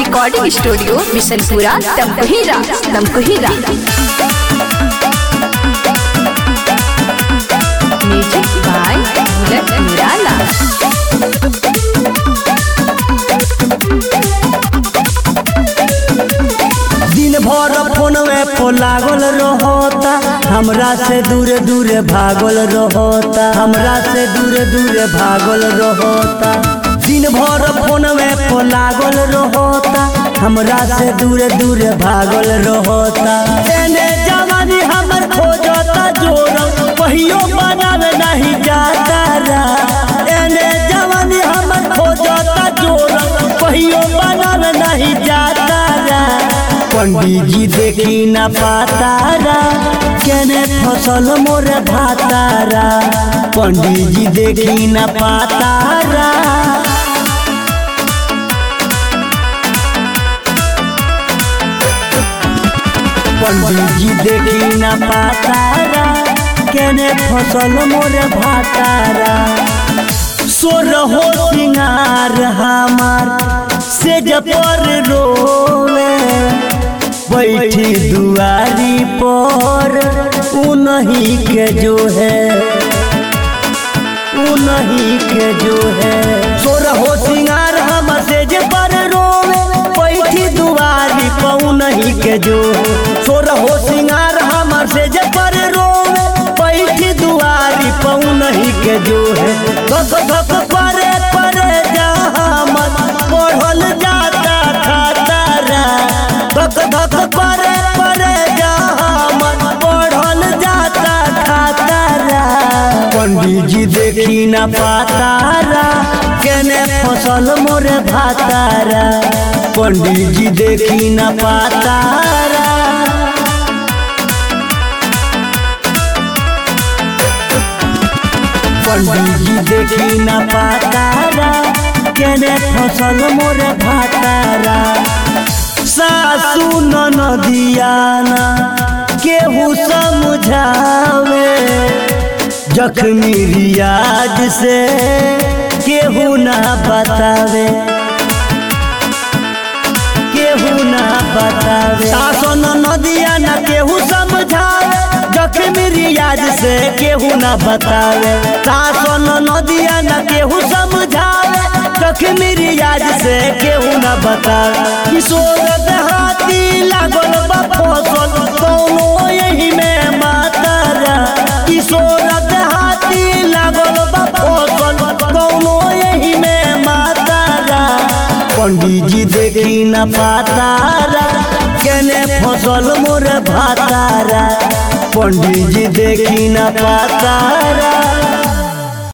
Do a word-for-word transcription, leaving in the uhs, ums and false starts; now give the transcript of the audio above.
Recording studio Bishanpura Tamkuhira Tamkuhira. Music by Bullet Nirala. दिन भर फोनवे पे लागल रहता, हमरा से दूर दूर भागल रहता, हमरा से दूर दूर भागल रहता। दिन भर फोनवे पे लागल रहता, हमरा से दूर दूर भागल रहता। एने जवानी हमर खोजता जोरम, कहियो बनावे नहीं जाता रा। एने जवानी हमर खोजता जोरम, कहियो बनावे नहीं जाता रा। पंडित जी देखी न पातारा, केने फसल मोर भातारा। पंडित जी देखी न पातारा, पंडित जी देखी न पातारा, केने फसल मोर भातारा। सोरहो सिंगार हमार से जपर रोवे, बैठी दुआरी पर उन्हीं के जो है, उन्हीं के जो है। सोरहो सिंगार हम से जे पर रोवे, बैठी दुआरी पर उन्हीं के जो है। सोरहो सिंगार हम से जे पर रोवे, बैठी दुआरी पर उन्हीं के जो है। धक धक परे परे जहाँ मन बढ़ल जाता खतरा, धक धक परे परे जहाँ मन बढ़ल जाता खतरा। पंडित जी देखी न पातारा, केने फसल मोरे भातारा। पंडित जी देखी न पातारा, पंडित जी देखी न पातारा, केने फसल मोरे भातारा। सासू ननदिया ना केहू समझावे, जख्मी रियाज से केहू ना बतावे, केहू ना बतावे। सासू ननदिया ना केहू समझावे, जख्मी रियाज से केहू ना बतावे। सासू ननदिया ना केहू समझावे, जख्मी रियाज से केहू ना बतावे। किशोर देहाती लागल बा फसल, कौनो यही में मातारा। किशोर देहाती लागल बा फसल, कौनो यही में मातारा। पंडित जी देखी न पातारा, केने फसल मोर भातारा। पंडित जी देखी न पातारा।